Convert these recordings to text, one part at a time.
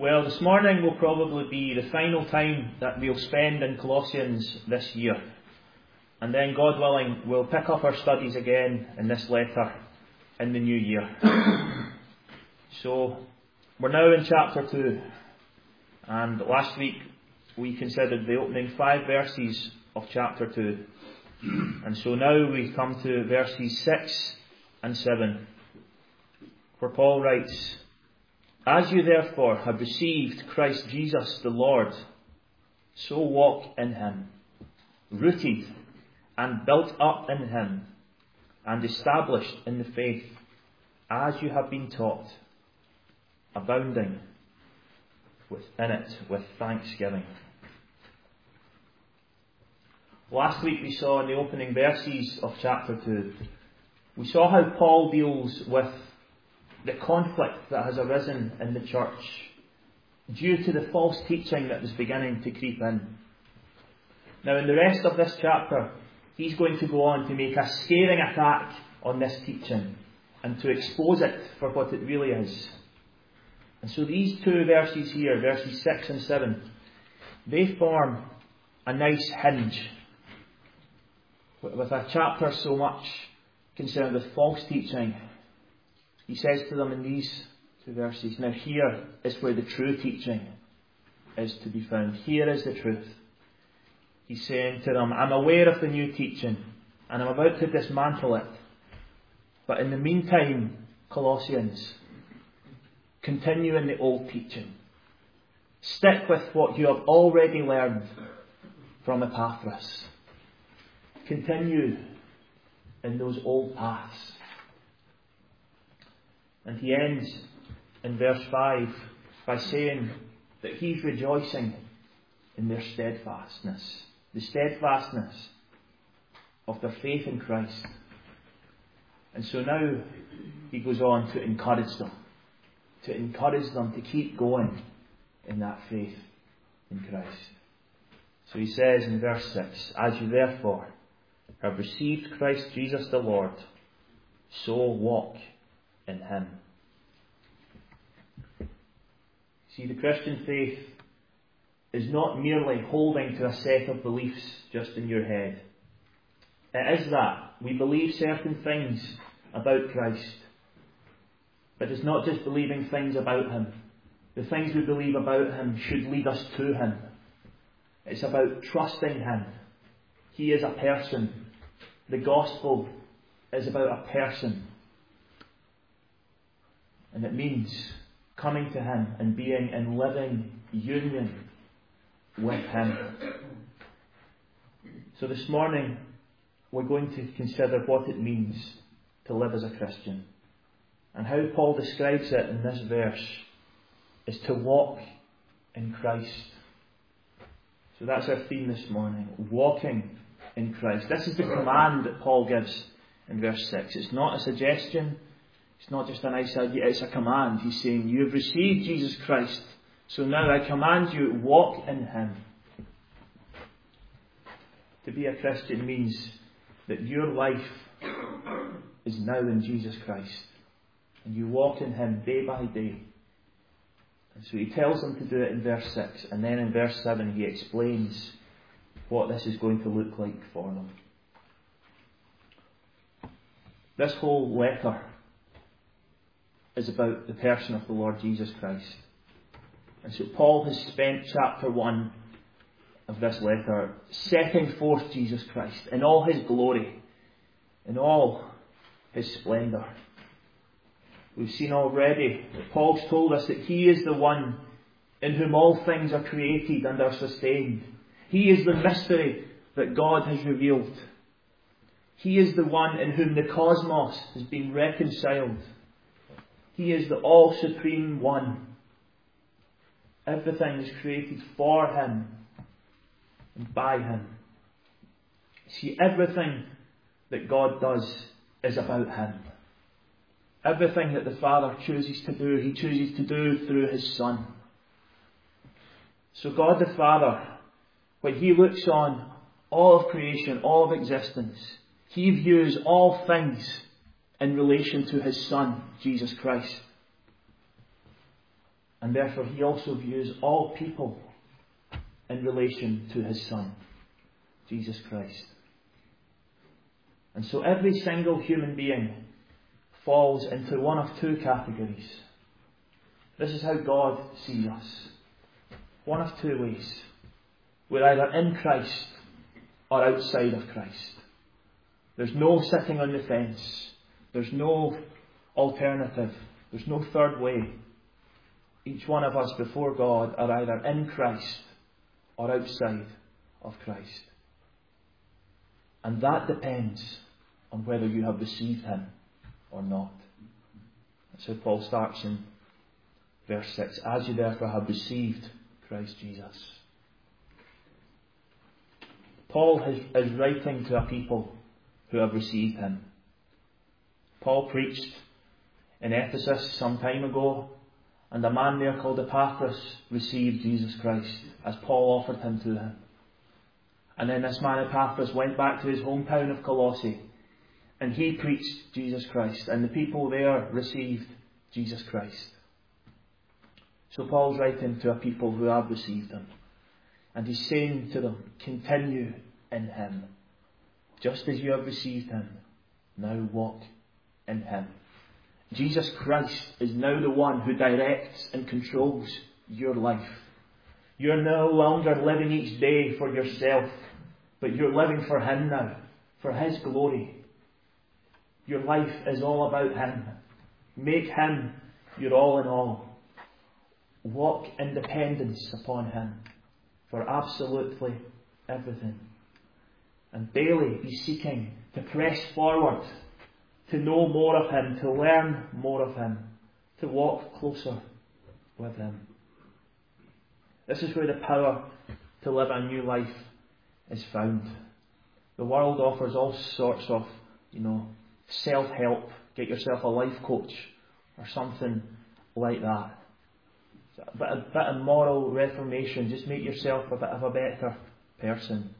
Well, this morning will probably be the final time that we'll spend in Colossians this year. And then, God willing, we'll pick up our studies again in this letter in the new year. So, we're now in chapter 2. And last week we considered the opening 5 verses of chapter 2. And so now we come to verses 6 and 7. Where Paul writes, "As you therefore have received Christ Jesus the Lord, so walk in him, rooted and built up in him, and established in the faith, as you have been taught, abounding within it with thanksgiving." Last week we saw in the opening verses of chapter 2, we saw how Paul deals with the conflict that has arisen in the church due to the false teaching that was beginning to creep in. Now in the rest of this chapter, he's going to go on to make a scathing attack on this teaching and to expose it for what it really is. And so these 2 verses here, verses 6 and 7, they form a nice hinge with a chapter so much concerned with false teaching. He says to them in these 2 verses, now here is where the true teaching is to be found. Here is the truth. He's saying to them, I'm aware of the new teaching and I'm about to dismantle it. But in the meantime, Colossians, continue in the old teaching. Stick with what you have already learned from Epaphras. Continue in those old paths. And he ends in verse 5 by saying that he's rejoicing in their steadfastness. The steadfastness of their faith in Christ. And so now he goes on to encourage them. To encourage them to keep going in that faith in Christ. So he says in verse 6, "As you therefore have received Christ Jesus the Lord, so walk in him." See, the Christian faith is not merely holding to a set of beliefs just in your head. It is that we believe certain things about Christ. But it's not just believing things about him. The things we believe about him should lead us to him. It's about trusting him. He is a person. The gospel is about a person. And it means coming to him and being in living union with him. So this morning we're going to consider what it means to live as a Christian. And how Paul describes it in this verse is to walk in Christ. So that's our theme this morning. Walking in Christ. This is the command that Paul gives in verse 6. It's not a suggestion. It's not just a nice idea. It's a command. He's saying, you have received Jesus Christ. So now I command you, walk in him. To be a Christian means that your life is now in Jesus Christ. And you walk in him day by day. And so he tells them to do it in verse 6. And then in verse 7 he explains what this is going to look like for them. This whole letter is about the person of the Lord Jesus Christ. And so Paul has spent chapter 1 of this letter setting forth Jesus Christ in all his glory, in all his splendour. We've seen already that Paul's told us that he is the one in whom all things are created and are sustained. He is the mystery that God has revealed. He is the one in whom the cosmos has been reconciled. He is the all-supreme one. Everything is created for him and by him. See, everything that God does is about him. Everything that the Father chooses to do, he chooses to do through his Son. So God the Father, when he looks on all of creation, all of existence, he views all things in relation to his Son, Jesus Christ. And therefore he also views all people in relation to his Son, Jesus Christ. And so every single human being falls into one of two categories. This is how God sees us. One of two ways. We're either in Christ or outside of Christ. There's no sitting on the fence. There's no alternative. There's no third way. Each one of us before God are either in Christ or outside of Christ. And that depends on whether you have received him or not. That's how Paul starts in verse 6. As you therefore have received Christ Jesus. Paul is writing to a people who have received him. Paul preached in Ephesus some time ago, and a man there called Epaphras received Jesus Christ as Paul offered him to him. And then this man Epaphras went back to his hometown of Colossae, and he preached Jesus Christ, and the people there received Jesus Christ. So Paul's writing to a people who have received him, and he's saying to them, continue in him. Just as you have received him, now walk in him. Jesus Christ is now the one who directs and controls your life. You're no longer living each day for yourself, but you're living for him now, for his glory. Your life is all about him. Make him your all in all. Walk in dependence upon him for absolutely everything. And daily be seeking to press forward, to know more of him, to learn more of him, to walk closer with him. This is where the power to live a new life is found. The world offers all sorts of, self-help. Get yourself a life coach or something like that. A bit of moral reformation. Just make yourself a bit of a better person.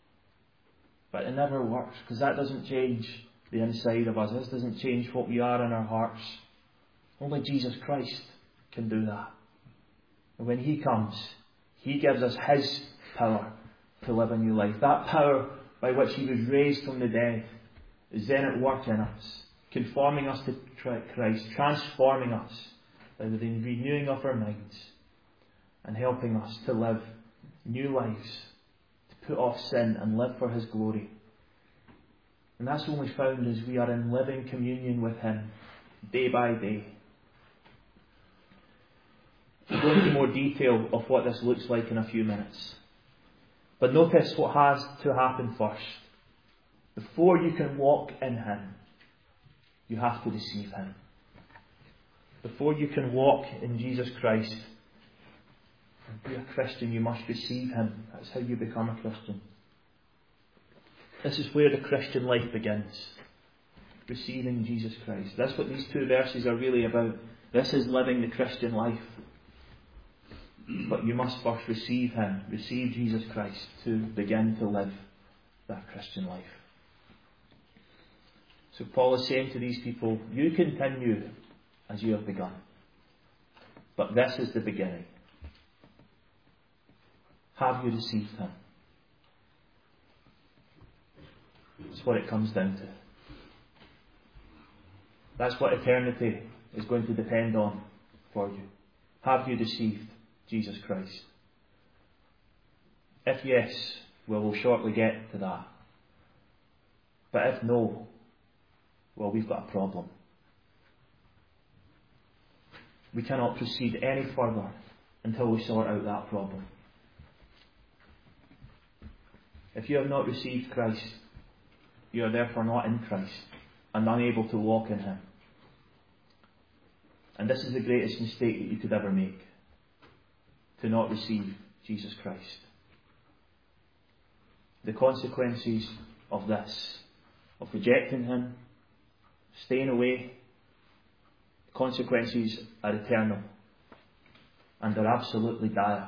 But it never works, because that doesn't change the inside of us. This doesn't change what we are in our hearts. Only Jesus Christ can do that. And when he comes, he gives us his power to live a new life. That power by which he was raised from the dead is then at work in us, conforming us to Christ, transforming us by the renewing of our minds, and helping us to live new lives, to put off sin and live for his glory. And that's only found as we are in living communion with him day by day. We'll go into more detail of what this looks like in a few minutes. But notice what has to happen first. Before you can walk in him, you have to receive him. Before you can walk in Jesus Christ and be a Christian, you must receive him. That's how you become a Christian. This is where the Christian life begins. Receiving Jesus Christ. That's what these two verses are really about. This is living the Christian life. But you must first receive him, receive Jesus Christ, to begin to live that Christian life. So Paul is saying to these people, you continue as you have begun. But this is the beginning. Have you received him? That's what it comes down to. That's what eternity is going to depend on for you. Have you received Jesus Christ? If yes, well, we'll shortly get to that. But if no, well, we've got a problem. We cannot proceed any further until we sort out that problem. If you have not received Christ, you are therefore not in Christ and unable to walk in him. And this is the greatest mistake that you could ever make, to not receive Jesus Christ. The consequences of this, of rejecting him, staying away, the consequences are eternal and are absolutely dire.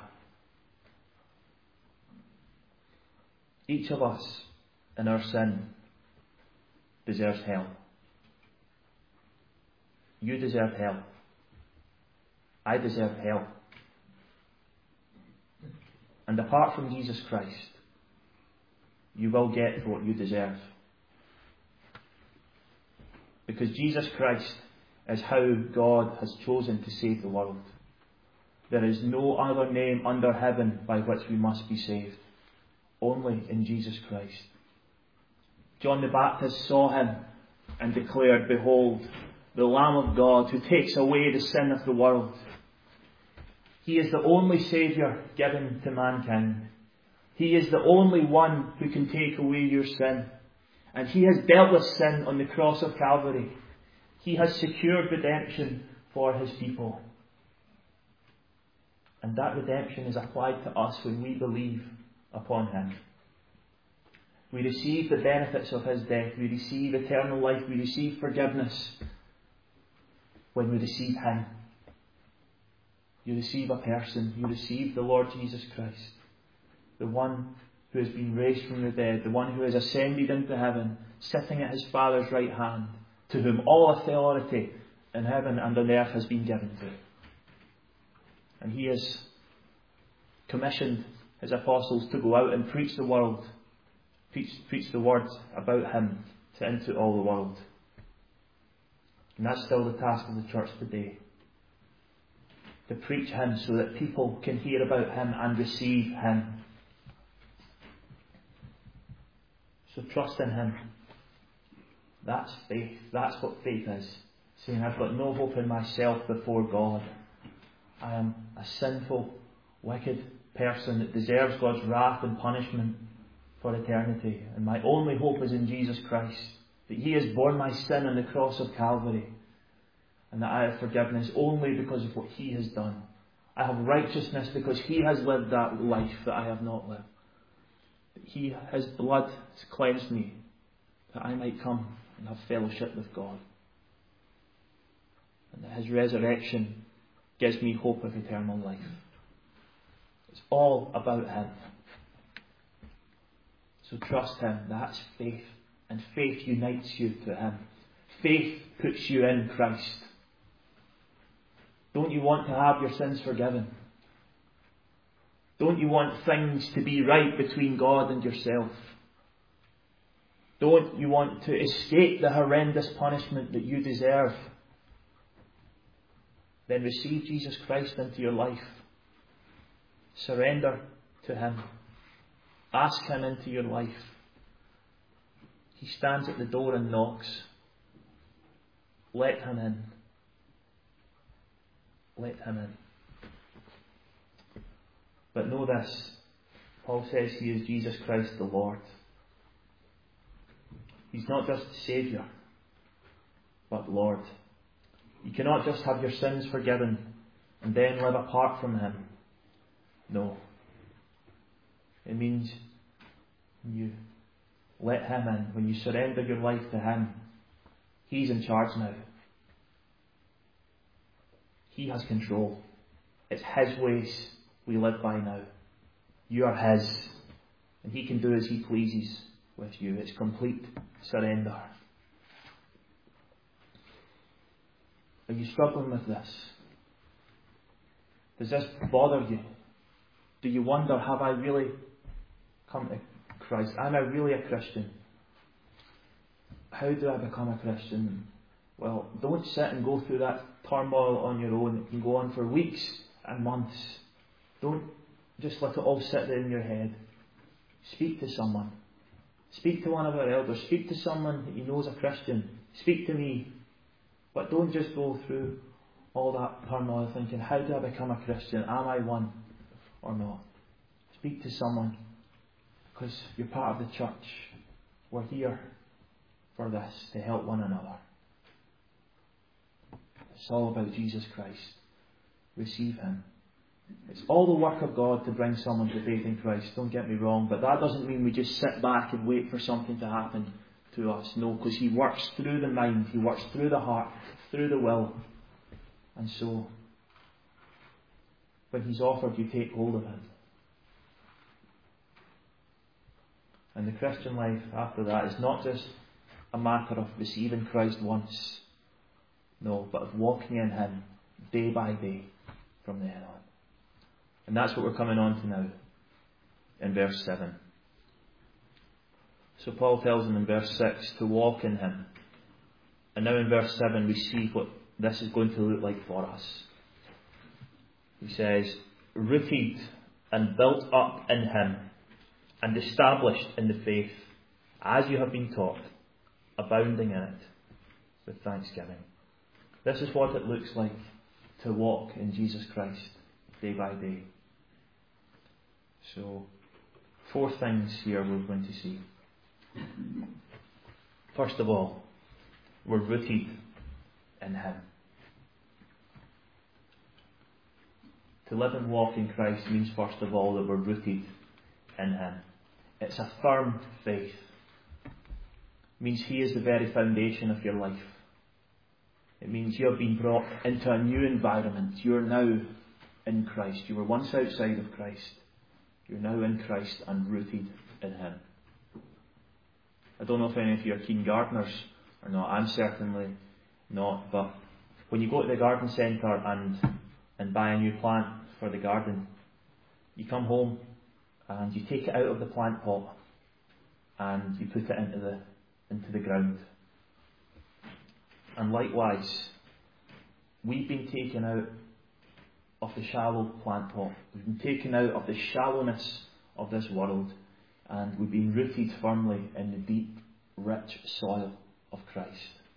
Each of us in our sin deserves hell. You deserve hell. I deserve hell. And apart from Jesus Christ, you will get what you deserve. Because Jesus Christ is how God has chosen to save the world. There is no other name under heaven by which we must be saved. Only in Jesus Christ. John the Baptist saw him and declared, "Behold, the Lamb of God who takes away the sin of the world." He is the only Saviour given to mankind. He is the only one who can take away your sin. And He has dealt with sin on the cross of Calvary. He has secured redemption for His people. And that redemption is applied to us when we believe upon Him. We receive the benefits of His death. We receive eternal life. We receive forgiveness when we receive Him. You receive a person. You receive the Lord Jesus Christ. The one who has been raised from the dead. The one who has ascended into heaven, sitting at His Father's right hand, to whom all authority in heaven and on earth has been given to. And He has commissioned His apostles to go out and preach the world. Preach the word about Him into all the world. And that's still the task of the church today. To preach Him so that people can hear about Him and receive Him. So trust in Him. That's faith. That's what faith is. Saying, I've got no hope in myself before God. I am a sinful, wicked person that deserves God's wrath and punishment for eternity. And my only hope is in Jesus Christ. That He has borne my sin on the cross of Calvary. And that I have forgiveness only because of what He has done. I have righteousness because He has lived that life that I have not lived. That His blood has cleansed me, that I might come and have fellowship with God. And that His resurrection gives me hope of eternal life. It's all about Him. So trust Him. That's faith. And faith unites you to Him. Faith puts you in Christ. Don't you want to have your sins forgiven? Don't you want things to be right between God and yourself? Don't you want to escape the horrendous punishment that you deserve? Then receive Jesus Christ into your life. Surrender to Him. Ask Him into your life. He stands at the door and knocks. Let Him in. Let Him in. But know this, Paul says He is Jesus Christ the Lord. He's not just Saviour, but Lord. You cannot just have your sins forgiven and then live apart from Him. No. It means you let Him in. When you surrender your life to Him, He's in charge now. He has control. It's His ways we live by now. You are His. And He can do as He pleases with you. It's complete surrender. Are you struggling with this? Does this bother you? Do you wonder, have I really come to Christ? Am I really a Christian? How do I become a Christian? Well, don't sit and go through that turmoil on your own. It can go on for weeks and months. Don't just let it all sit there in your head. Speak to someone. Speak to one of our elders. Speak to someone that you know is a Christian. Speak to me. But don't just go through all that turmoil thinking, how do I become a Christian? Am I one or not? Speak to someone, because you're part of the church. We're here for this, to help one another. It's all about Jesus Christ. Receive Him. It's all the work of God to bring someone to faith in Christ, don't get me wrong, but that doesn't mean we just sit back and wait for something to happen to us. No, because He works through the mind, He works through the heart, through the will. And so, when He's offered, you take hold of Him. And the Christian life after that is not just a matter of receiving Christ once, no, but of walking in Him day by day. from then on. And that's what we're coming on to now, in verse 7. So Paul tells them in verse 6 to walk in Him. And now in verse 7 we see what this is going to look like for us. He says, rooted and built up in Him, and established in the faith, as you have been taught, abounding in it with thanksgiving. This is what it looks like to walk in Jesus Christ day by day. So, 4 things here we're going to see. First of all, we're rooted in Him. To live and walk in Christ means first of all that we're rooted in Him. It's a firm faith. It means He is the very foundation of your life. It means you have been brought into a new environment. You are now in Christ. You were once outside of Christ. You're now in Christ and rooted in Him. I don't know if any of you are keen gardeners or not. I'm certainly not. But when you go to the garden centre and buy a new plant for the garden, you come home and you take it out of the plant pot and you put it into the ground. And likewise, we've been taken out of the shallow plant pot. We've been taken out of the shallowness of this world, and we've been rooted firmly in the deep, rich soil of Christ.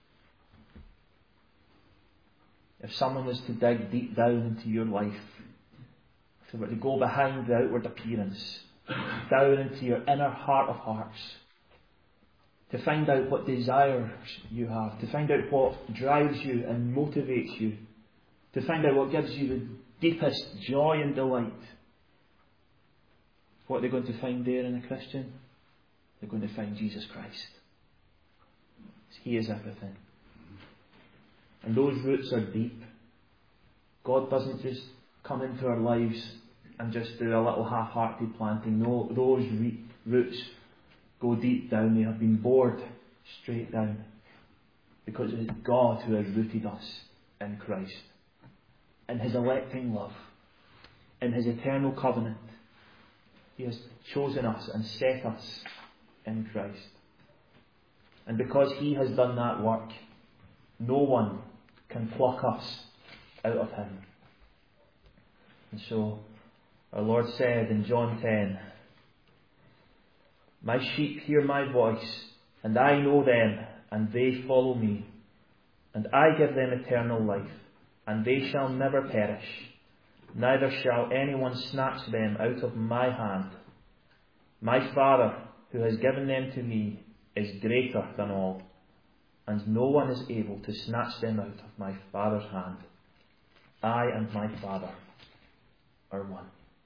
If someone was to dig deep down into your life, if they were to go behind the outward appearance, down into your inner heart of hearts, to find out what desires you have, to find out what drives you and motivates you, to find out what gives you the deepest joy and delight, what they're going to find there in a Christian? They're going to find Jesus Christ. He is everything. And those roots are deep. God doesn't just come into our lives and just do a little half-hearted planting. No, those roots go deep down. They have been bored straight down. Because it is God who has rooted us in Christ. In His electing love. In His eternal covenant. He has chosen us and set us in Christ. And because He has done that work, no one can pluck us out of Him. And so, our Lord said in John 10, "My sheep hear my voice, and I know them, and they follow me. And I give them eternal life, and they shall never perish, neither shall anyone snatch them out of my hand. My Father, who has given them to me, is greater than all, and no one is able to snatch them out of my Father's hand. I and my Father are one."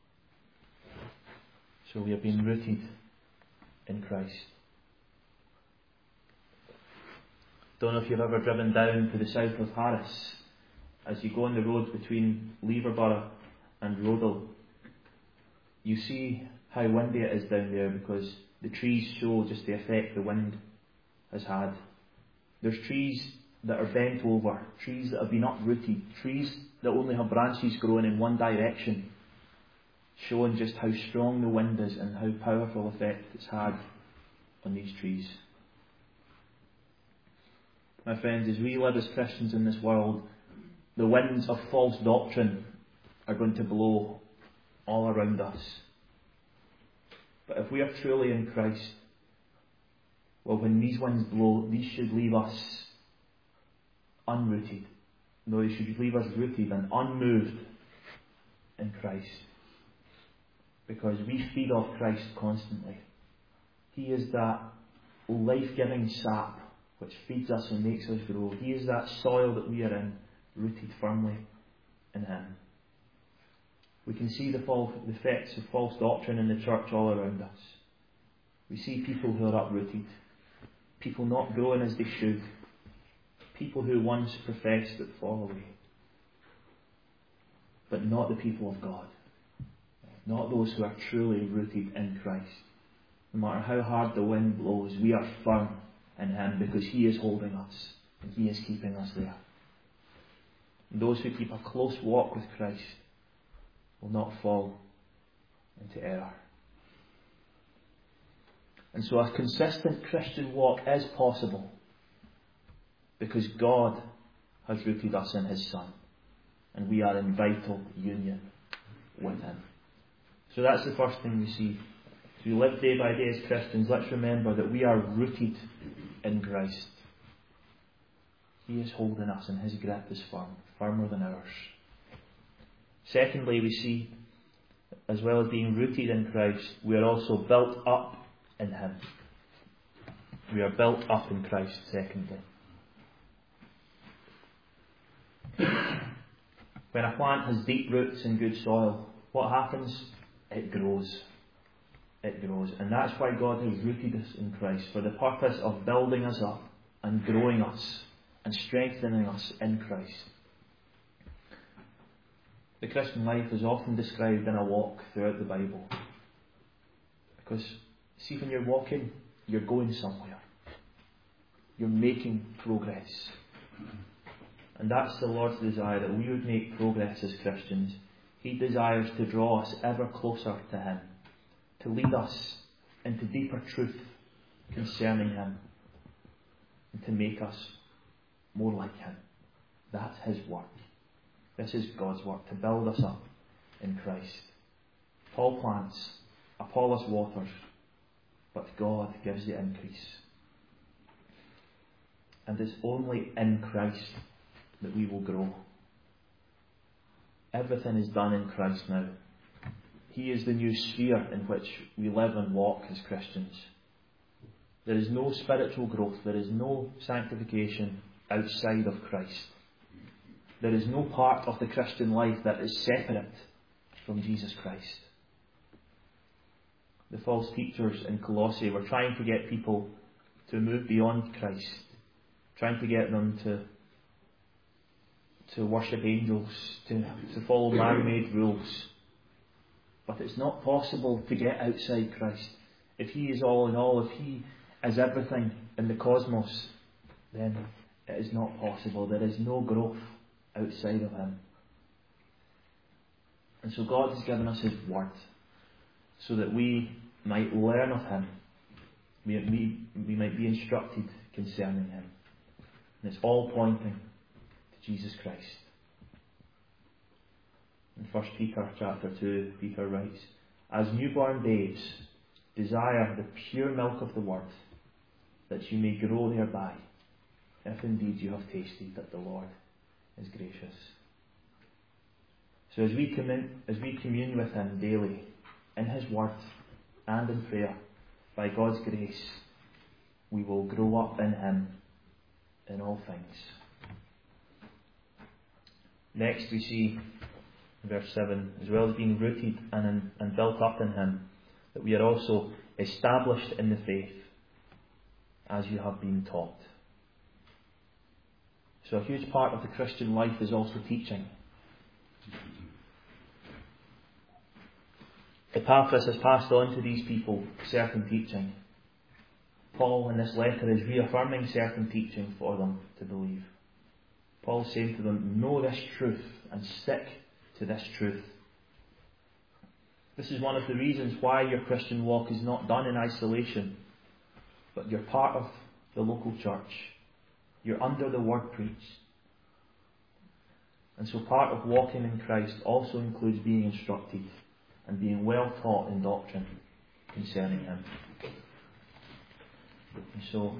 So we have been rooted in Christ. Don't know if you've ever driven down to the south of Harris. As you go on the road between Leverborough and Rodal, you see how windy it is down there because the trees show just the effect the wind has had. There's trees that are bent over, trees that have been uprooted, trees that only have branches growing in one direction, showing just how strong the wind is and how powerful effect it's had on these trees. My friends, as we live as Christians in this world, the winds of false doctrine are going to blow all around us. But if we are truly in Christ, well, when these winds blow, these should leave us unrooted. No, they should leave us rooted and unmoved in Christ. Because we feed off Christ constantly. He is that life-giving sap which feeds us and makes us grow. He is that soil that we are in, rooted firmly in Him. We can see the effects of false doctrine in the church all around us. We see people who are uprooted, people not growing as they should, people who once professed but fall away. But not the people of God. Not those who are truly rooted in Christ. No matter how hard the wind blows, we are firm in Him because He is holding us and He is keeping us there. And those who keep a close walk with Christ will not fall into error. And so a consistent Christian walk is possible because God has rooted us in His Son, and we are in vital union with Him. So that's the first thing we see. As we live day by day as Christians, let's remember that we are rooted in Christ. He is holding us, and His grip is firm, firmer than ours. Secondly, we see, as well as being rooted in Christ, we are also built up in Him. We are built up in Christ, secondly. When a plant has deep roots in good soil, what happens? It grows. It grows. And that's why God has rooted us in Christ, for the purpose of building us up and growing us and strengthening us in Christ. The Christian life is often described in a walk throughout the Bible. Because, see, when you're walking, you're going somewhere. You're making progress. And that's the Lord's desire, that we would make progress as Christians. He desires to draw us ever closer to Him, to lead us into deeper truth concerning Him, and to make us more like Him. That's His work. This is God's work, to build us up in Christ. Paul plants, Apollos waters, but God gives the increase. And it's only in Christ that we will grow. Everything is done in Christ now. He is the new sphere in which we live and walk as Christians. There is no spiritual growth, there is no sanctification outside of Christ. There is no part of the Christian life that is separate from Jesus Christ. The false teachers in Colossae were trying to get people to move beyond Christ, trying to get them to worship angels, to follow man-made rules. But it's not possible to get outside Christ. If He is all in all, if He is everything in the cosmos, then it is not possible. There is no growth outside of Him. And so God has given us His Word so that we might learn of Him. We might be instructed concerning Him. And it's all pointing to Jesus Christ. In 1 Peter chapter 2, Peter writes, "As newborn babes, desire the pure milk of the Word, that you may grow thereby, if indeed you have tasted that the Lord is gracious." So as we commune with Him daily, in His Word and in prayer, by God's grace, we will grow up in Him in all things. Next we see, in verse 7, as well as being rooted and built up in Him, that we are also established in the faith, as you have been taught. So a huge part of the Christian life is also teaching. Epaphras has passed on to these people certain teaching. Paul in this letter is reaffirming certain teaching for them to believe. Paul is saying to them, know this truth and stick to this truth. This is one of the reasons why your Christian walk is not done in isolation, but you're part of the local church. You're under the word preached. And so part of walking in Christ also includes being instructed and being well taught in doctrine concerning Him. And so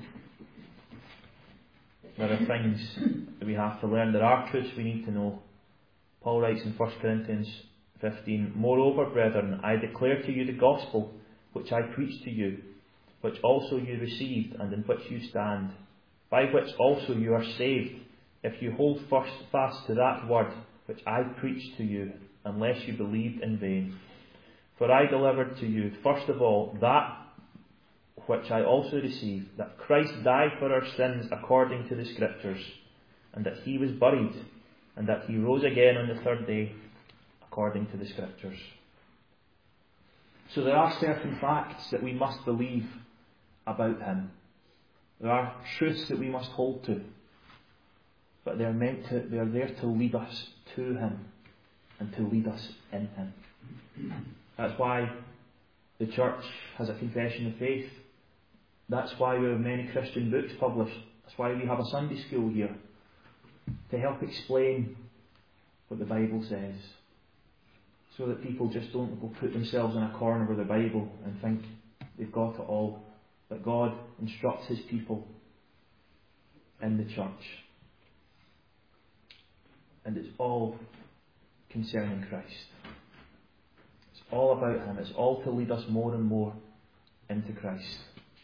there are things that we have to learn. There are truths we need to know. Paul writes in 1 Corinthians 15, "Moreover, brethren, I declare to you the gospel which I preached to you, which also you received, and in which you stand, by which also you are saved, if you hold fast to that word which I preached to you, unless you believed in vain. For I delivered to you, first of all, that which I also received, that Christ died for our sins according to the Scriptures, and that He was buried, and that He rose again on the third day according to the Scriptures." So there are certain facts that we must believe about Him. There are truths that we must hold to. But they are there to lead us to Him and to lead us in Him. That's why the church has a confession of faith. That's why we have many Christian books published. That's why we have a Sunday school here, to help explain what the Bible says, so that people just don't go put themselves in a corner with the Bible and think they've got it all. But God instructs His people in the church. And it's all concerning Christ. It's all about Him. It's all to lead us more and more into Christ.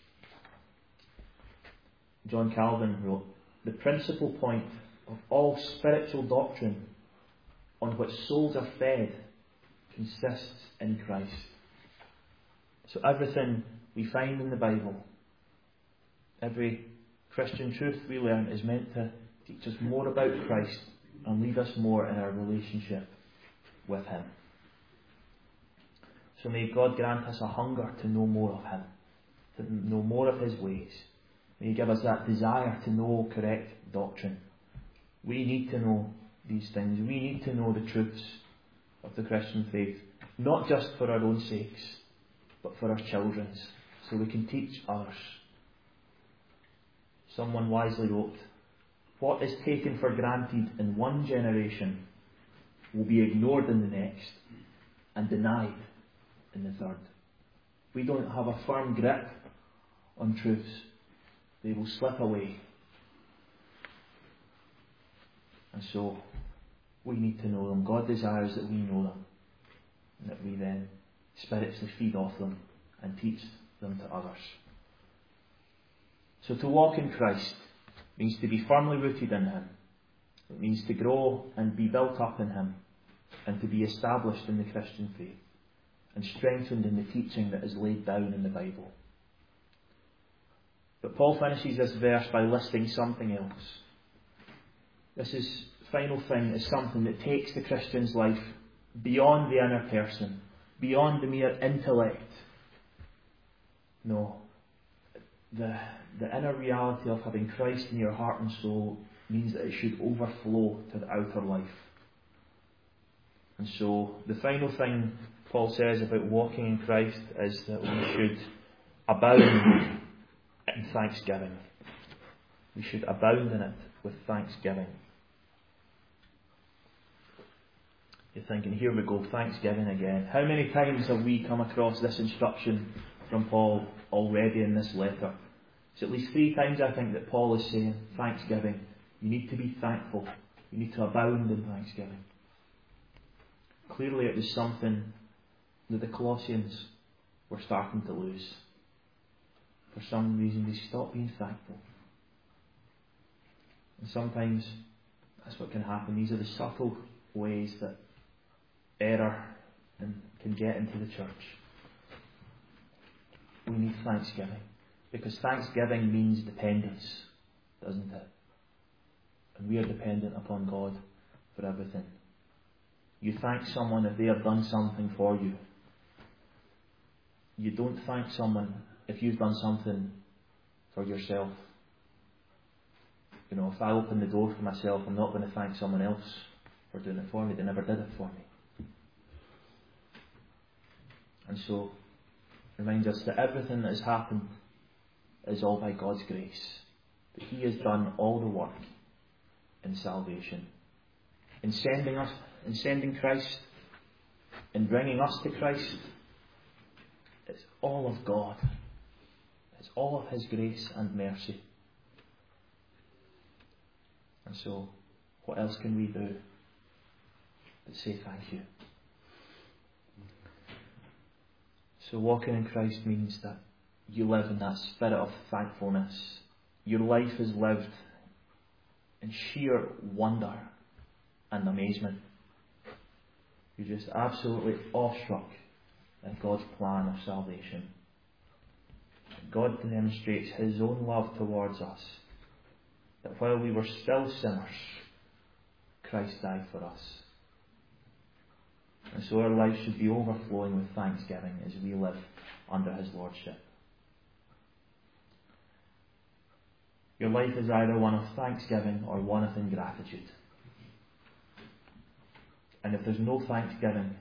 John Calvin wrote, "The principal point of all spiritual doctrine on which souls are fed consists in Christ." So everything we find in the Bible, every Christian truth we learn, is meant to teach us more about Christ and lead us more in our relationship with Him. So may God grant us a hunger to know more of Him, to know more of His ways. May He give us that desire to know correct doctrine. We need to know these things. We need to know the truths of the Christian faith, not just for our own sakes, but for our children's, so we can teach others. Someone wisely wrote, "What is taken for granted in one generation will be ignored in the next and denied in the third." We don't have a firm grip on truths, they will slip away. And so we need to know them. God desires that we know them, and that we then spiritually feed off them and teach them to others. So to walk in Christ means to be firmly rooted in Him. It means to grow and be built up in Him, and to be established in the Christian faith and strengthened in the teaching that is laid down in the Bible. But Paul finishes this verse by listing something else. This final thing is something that takes the Christian's life beyond the inner person, beyond the mere intellect. No, the inner reality of having Christ in your heart and soul means that it should overflow to the outer life. And so the final thing Paul says about walking in Christ is that we should abound in thanksgiving. We should abound in it with thanksgiving. You're thinking, here we go, thanksgiving again. How many times have we come across this instruction from Paul already in this letter? It's at least 3 times, I think, that Paul is saying, thanksgiving. You need to be thankful. You need to abound in thanksgiving. Clearly it was something that the Colossians were starting to lose. For some reason they stopped being thankful. And sometimes that's what can happen. These are the subtle ways that error can get into the church. We need thanksgiving, because thanksgiving means dependence, doesn't it? And we are dependent upon God for everything. You thank someone if they have done something for you. You don't thank someone if you've done something for yourself. You know, if I open the door for myself, I'm not going to thank someone else for doing it for me. They never did it for me. And so, it reminds us that everything that has happened is all by God's grace. That He has done all the work in salvation. In sending Christ, in bringing us to Christ. It's all of God. It's all of His grace and mercy. And so, what else can we do but say thank you? So walking in Christ means that you live in that spirit of thankfulness. Your life is lived in sheer wonder and amazement. You're just absolutely awestruck at God's plan of salvation. God demonstrates His own love towards us, that while we were still sinners, Christ died for us. And so our life should be overflowing with thanksgiving as we live under His Lordship. Your life is either one of thanksgiving or one of ingratitude. And if there's no thanksgiving,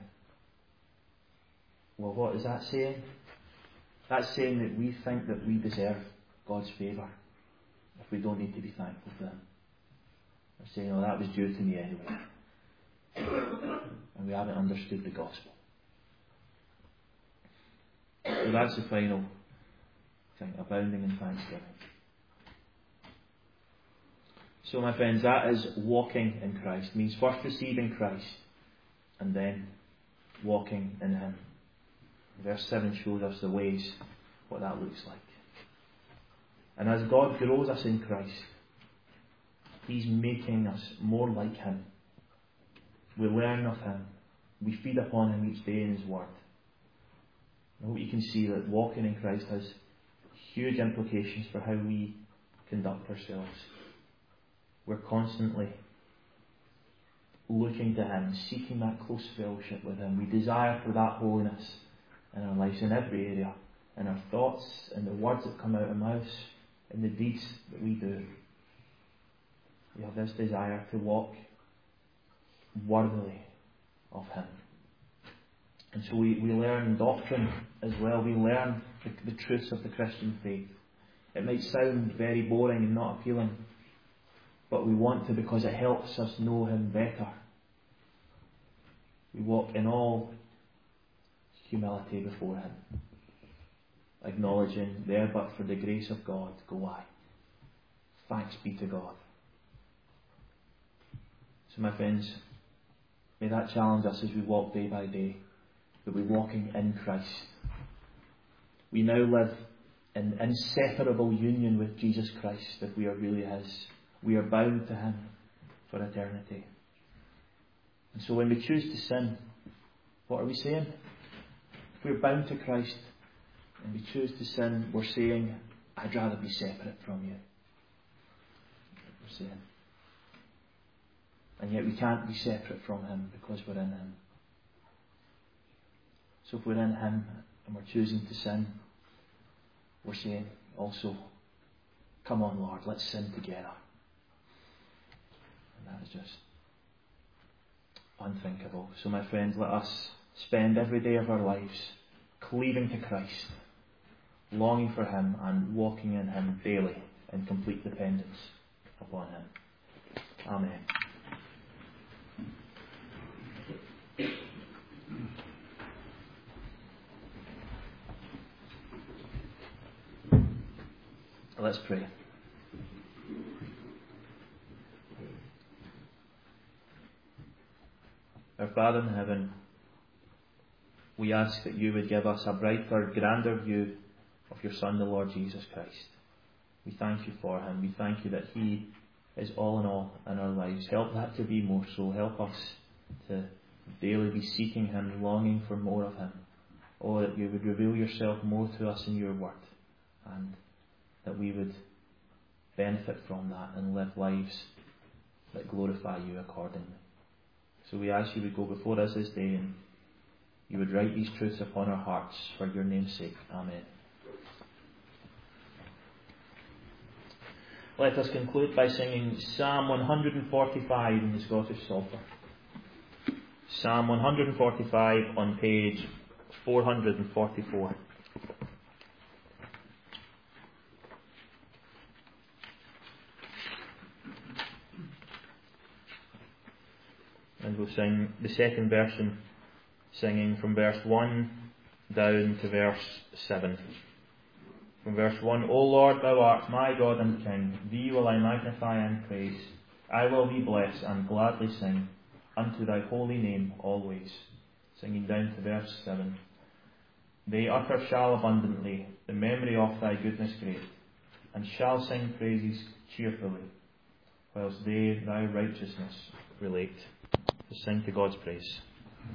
well, what is that saying? That's saying that we think that we deserve God's favour if we don't need to be thankful to Him. We're saying, oh, that was due to me anyway. And we haven't understood the gospel. So that's the final thing, abounding in thanksgiving. So my friends, that is walking in Christ. It means first receiving Christ and then walking in Him. Verse 7 shows us the ways, what that looks like. And as God grows us in Christ, He's making us more like Him. We learn of Him. We feed upon Him each day in His Word. I hope you can see that walking in Christ has huge implications for how we conduct ourselves. We're constantly looking to Him, seeking that close fellowship with Him. We desire for that holiness in our lives, in every area, in our thoughts, in the words that come out of our mouths, in the deeds that we do. We have this desire to walk worthily of Him. And so we learn doctrine as well. We learn the truths of the Christian faith. It might sound very boring and not appealing, but we want to because it helps us know Him better. We walk in all humility before Him, acknowledging, there but for the grace of God go I. Thanks be to God. So my friends, may that challenge us as we walk day by day, that we're walking in Christ. We now live in inseparable union with Jesus Christ if we are really His. We are bound to Him for eternity. And so when we choose to sin, what are we saying? If we're bound to Christ and we choose to sin, we're saying, I'd rather be separate from you. We're saying. And yet we can't be separate from Him because we're in Him. So if we're in Him and we're choosing to sin, we're saying also, come on Lord, let's sin together. And that is just unthinkable. So my friends, let us spend every day of our lives cleaving to Christ, longing for Him and walking in Him daily in complete dependence upon Him. Amen. Let's pray. Our Father in heaven, we ask that you would give us a brighter, grander view of your Son, the Lord Jesus Christ. We thank you for Him. We thank you that He is all in all in our lives. Help that to be more so. Help us to daily be seeking Him, longing for more of Him. Oh, that you would reveal yourself more to us in your word, and that we would benefit from that and live lives that glorify you accordingly. So we ask you would go before us this day and you would write these truths upon our hearts for your name's sake. Amen. Let us conclude by singing Psalm 145 in the Scottish Psalter. Psalm 145 on page 444. And we'll sing the second version, singing from verse 1 down to verse 7. From verse 1, O Lord, thou art my God and King, thee will I magnify and praise. I will thee bless and gladly sing unto thy holy name always. Singing down to verse 7. They utter shall abundantly the memory of thy goodness great, and shall sing praises cheerfully, whilst they thy righteousness relate. To sing to God's praise.